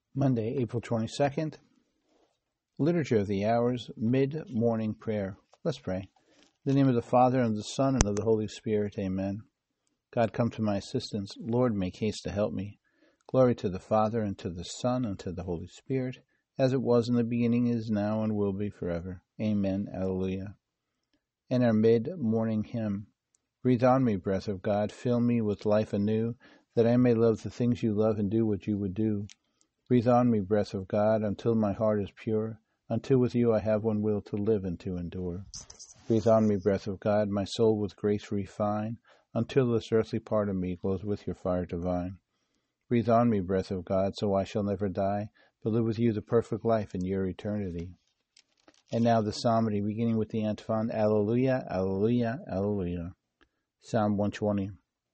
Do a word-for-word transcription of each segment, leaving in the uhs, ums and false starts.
Monday, April twenty-second, Liturgy of the Hours, Mid-Morning Prayer. Let's pray. In the name of the Father, and of the Son, and of the Holy Spirit, amen. God, come to my assistance. Lord, make haste to help me. Glory to the Father, and to the Son, and to the Holy Spirit, as it was in the beginning, is now, and will be forever. Amen. Alleluia. And our mid-morning hymn. Breathe on me, breath of God, fill me with life anew, that I may love the things you love and do what you would do. Breathe on me, breath of God, until my heart is pure, until with you I have one will to live and to endure. Breathe on me, breath of God, my soul with grace refine, until this earthly part of me glows with your fire divine. Breathe on me, breath of God, so I shall never die, but live with you the perfect life in your eternity. And now the psalmody, beginning with the antiphon, Alleluia, Alleluia, Alleluia. Psalm one twenty.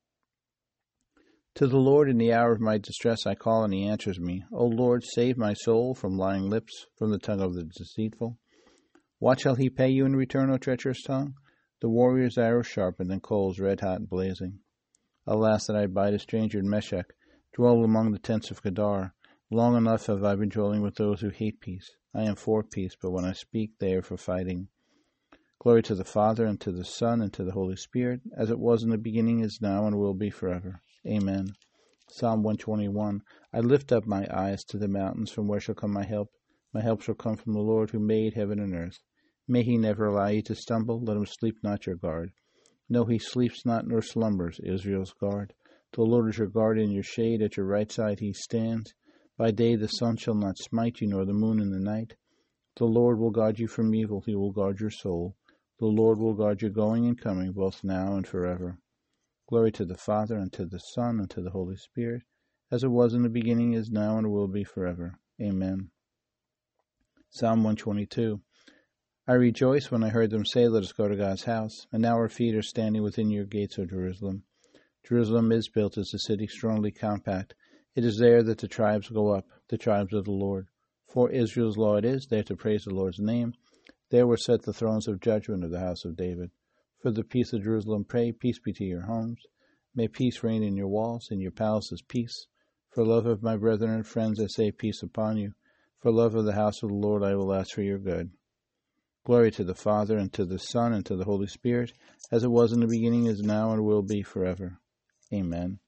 To the Lord in the hour of my distress I call, and he answers me. O Lord, save my soul from lying lips, from the tongue of the deceitful. What shall he pay you in return, O treacherous tongue? The warrior's arrow sharpened, and coals red hot and blazing. Alas, that I abide a stranger in Meshech, dwell among the tents of Kedar. Long enough have I been dwelling with those who hate peace. I am for peace, but when I speak, they are for fighting. Glory to the Father, and to the Son, and to the Holy Spirit, as it was in the beginning, is now, and will be forever. Amen. Psalm one twenty-one. I lift up my eyes to the mountains, from where shall come my help? My help shall come from the Lord, who made heaven and earth. May he never allow you to stumble, let him sleep not your guard. No, he sleeps not nor slumbers, Israel's guard. The Lord is your guard in your shade, at your right side he stands. By day the sun shall not smite you, nor the moon in the night. The Lord will guard you from evil, he will guard your soul. The Lord will guard your going and coming, both now and forever. Glory to the Father, and to the Son, and to the Holy Spirit, as it was in the beginning, is now, and will be forever. Amen. Psalm one twenty-two. I rejoiced when I heard them say, let us go to God's house. And now our feet are standing within your gates, O Jerusalem. Jerusalem is built as a city strongly compact. It is there that the tribes go up, the tribes of the Lord. For Israel's law it is, there to praise the Lord's name. There were set the thrones of judgment of the house of David. For the peace of Jerusalem pray, peace be to your homes. May peace reign in your walls, in your palaces peace. For love of my brethren and friends I say peace upon you. For love of the house of the Lord I will ask for your good. Glory to the Father, and to the Son, and to the Holy Spirit, as it was in the beginning, is now, and will be forever. Amen.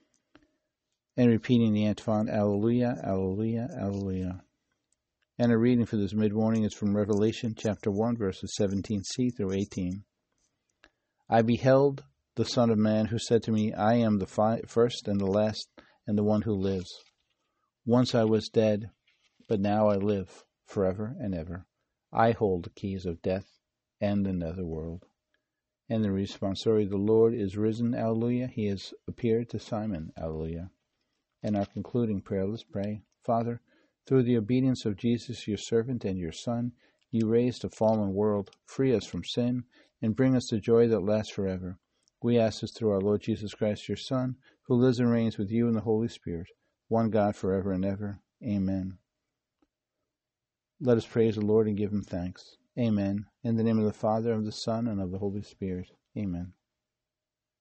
And repeating the antiphon, Alleluia, Alleluia, Alleluia. And a reading for this mid-morning is from Revelation chapter one, verses seventeen c through eighteen. I beheld the Son of Man, who said to me, I am the fi- first and the last, and the one who lives. Once I was dead, but now I live, forever and ever. I hold the keys of death and the netherworld. And the responsory, the Lord is risen, Alleluia. He has appeared to Simon, Alleluia. And our concluding prayer, let's pray. Father, through the obedience of Jesus, your servant and your Son, you raised a fallen world, free us from sin, and bring us the joy that lasts forever. We ask this through our Lord Jesus Christ, your Son, who lives and reigns with you in the Holy Spirit, one God forever and ever. Amen. Let us praise the Lord and give him thanks. Amen. In the name of the Father, and of the Son, and of the Holy Spirit. Amen.